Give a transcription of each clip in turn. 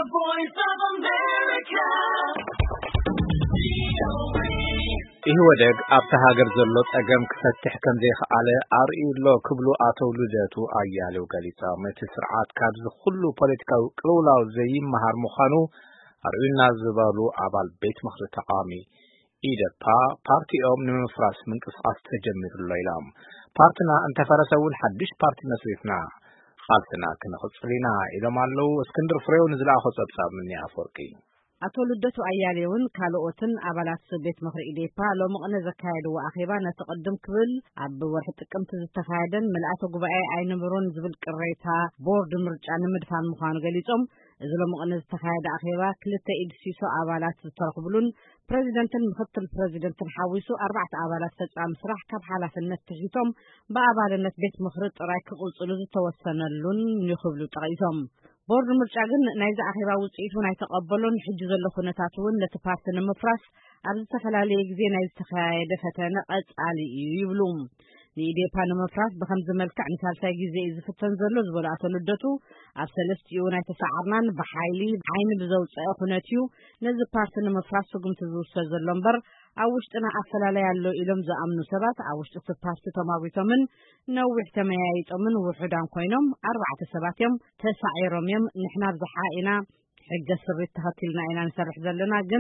voice of America. ይህ ወደግ አብታ ሀገር ዘሎ ጠገም ክፈትሕ ከም ዘይኸኣለ አርእዩሎ ክብሉ አተው ልደቱ አያሌው ገሊጻ መት ስርዓት ካብዝ ሁሉ ፖለቲካዊ ቅልውላው ዘይመሃር ምዃኑ አርእዩና ዝበሉ አባል ቤት ምክሪ ተቃዋሚ ኢዴፓ ፓርቲኦም ንምፍራስ ምንቅስቃስ ተጀሚሩሎ ኢሎም ፓርቲና እንተፈረሰውን ሓድሽ ፓርቲ መስሪትና ኻልትና ክንኽጽሊና ኢሎም ኣለው። እስክንድር ፍሬው ንዝለኣኾ ጸብጻብ ምን ያፈርቂ አቶ ልደቱ አያሌውን ካልኦትን አባላት ቤት ምክሪ ኢዴፓ ሎምቕነ ዘካየድዎ አኼባ ነተቀድም ክብል ኣብ ወርሒ ጥቅምቲ ዝተካየደን ምልአተ ጉባኤ ኣይንብሮን ዝብል ቅሬታ ቦርድ ምርጫ ንምድፋን ምዃኑ ገሊጾም እዚ ሎምቕነ ዝተካየደ አኼባ ክልተ ኢድሲሶ አባላት ዝተረኽብሉን ፕሬዚደንትን ምክትል ፕሬዚደንትን ሓዊሱ 4 አባላት ፈጻሚ ስራሕ ካብ ሓላፍነት ተሽቶም በአባልነት ቤት ምክሪ ጥራይ ክቕጽሉ ዝተወሰነሉን ይኽብሉ ጠቒሶም ቦርድ ምርጫ ግን ናይዚ አኼባ ውጽኢቱን ኣይተቐበሎን ሕጂ ዘሎ ኩነታት እውን ነቲ ፓርቲ ንምፍራስ ኣብ ዝተፈላለየ ግዜ ናይ ዝተካየደ ፈተነ ቀጻሊ እዩ ይብሉ። ንኢዴፓ ንምፍራስ ብከምዚ መልክዕ ንሳልሳይ ግዜ ዝፍተን ዘሎ ዝበሉ አቶ ልደቱ ኣብ ሰለስቲኡ ናይ ተሰዓርናን ብሓይሊ ዓይኒ ብዘውፅአ ኩነት እዩ ነዚ ፓርቲ ንምፍራስ ስጉምቲ ዝውሰድ ዘሎ እምበር ኣብ ውሽጥና ኣፈላላይ ኣሎ ኢሎም ዝኣምኑ ሰባት ኣብ ውሽጢ እቲ ፓርቲ ተማዊቶምን ነዊሕ ተመያይጦምን ውሑዳን ኮይኖም 4 ሰባት እዮም ተሳዒሮም እዮም ንሕና ብዝሓ ኢና ሕገ ስሪት ተኸቲልና ኢና ንሰርሕ ዘለና ግን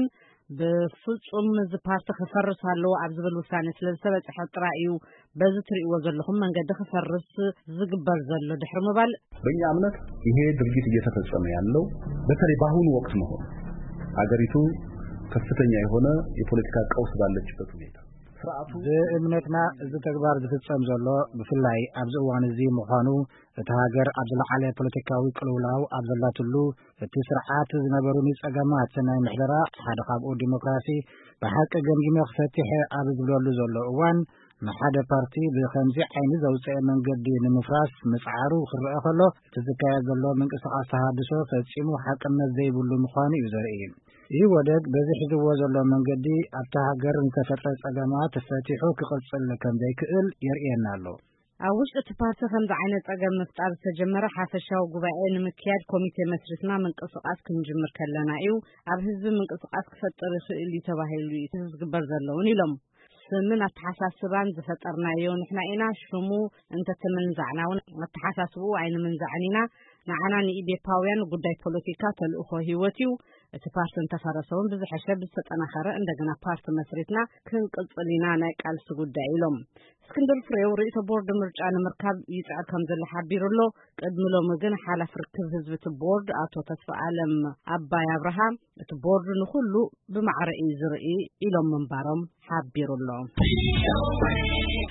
በፍጹም እዚ ፓርቲ ክፈርስ ኣለዎ ኣብ ዝብል ውሳኔ ስለዝተበፅሐ ጥራይ እዩ በዚ ትሪእዎ ዘለኹም መንገዲ ክፈርስ ዝግበር ዘሎ ድሕሪ ምባል በእኛ እምነት ይሄ ድርጊት እየተፈጸመ ያለው በተለይ በአሁኑ ወቅት መሆኑ አገሪቱ ከፍተኛ የሆነ የፖለቲካ ቀውስ ባለችበት ሁኔታ ስርዓቱ በእምነትና እዚ ተግባር ዝፍጸም ዘሎ ብፍላይ ኣብ ዝእዋን እዚ ምዃኑ እቲ ሃገር ኣብ ዝለዓለ ፖለቲካዊ ቅልውላው ኣብ ዘላትሉ እቲ ስርዓት ዝነበሩ ፀገማት ናይ ምሕደራ ሓደ ካብኡ ዲሞክራሲ ብሓቂ ገምጊመ ክፈትሕ ኣብ ዝብለሉ ዘሎ እዋን ንሓደ ፓርቲ ብከምዚ ዓይኒ ዘውፅአ መንገዲ ንምፍራስ ምፅዓሩ ክርአ ከሎ እቲ ዝካየድ ዘሎ ምንቅስቃስ ተሃድሶ ፈጺሙ ሓቅነት ዘይብሉ ምዃኑ እዩ ዘርኢ። ይህ ወደግ በዚ ሒዝዎ ዘሎ መንገዲ ኣብታ ሃገር ዝተፈጥረ ፀገማት ተፈቲሑ ክቕጽል ከም ዘይክእል የርእየና ኣሎ። ኣብ ውሽጢ እቲ ፓርቲ ከምዚ ዓይነት ፀገም ምፍጣር ዝተጀመረ ሓፈሻዊ ጉባኤ ንምክያድ ኮሚቴ መስሪትና ምንቅስቃስ ክንጅምር ከለና እዩ ኣብ ህዝቢ ምንቅስቃስ ክፈጥር ይኽእል እዩ ተባሂሉ ዝግበር ዘለውን ኢሎም ስምን ኣተሓሳስባን ዝፈጠርናዮ ንሕና ኢና ሽሙ እንተትምንዛዕናውን ኣተሓሳስቡ ኣይንምንዛዕኒና ንዓና ንኢዴፓውያን ጉዳይ ፖለቲካ ተልእኾ ህይወት እዩ እቲ ፓርቲ እንተፈረሰውን ብዝሐሸ ብዝተጠናኸረ እንደገና ፓርቲ መስሪትና ክንቅጽሊና ናይ ቃልሲ ጉዳይ ኢሎም እስክንድር ፍሬው ርእሰ ቦርድ ምርጫ ንምርካብ ይጽዕር ከም ዘሎ ሓቢሩሎ ቅድሚ ሎሚ ግን ሓላፍ ርክብ ህዝቢ እቲ ቦርድ አቶ ተስፋዓለም ኣባይ አብርሃ እቲ ቦርድ ንኹሉ ብማዕረ እዩ ዝርኢ ኢሎም ምንባሮም ሓቢሩሎ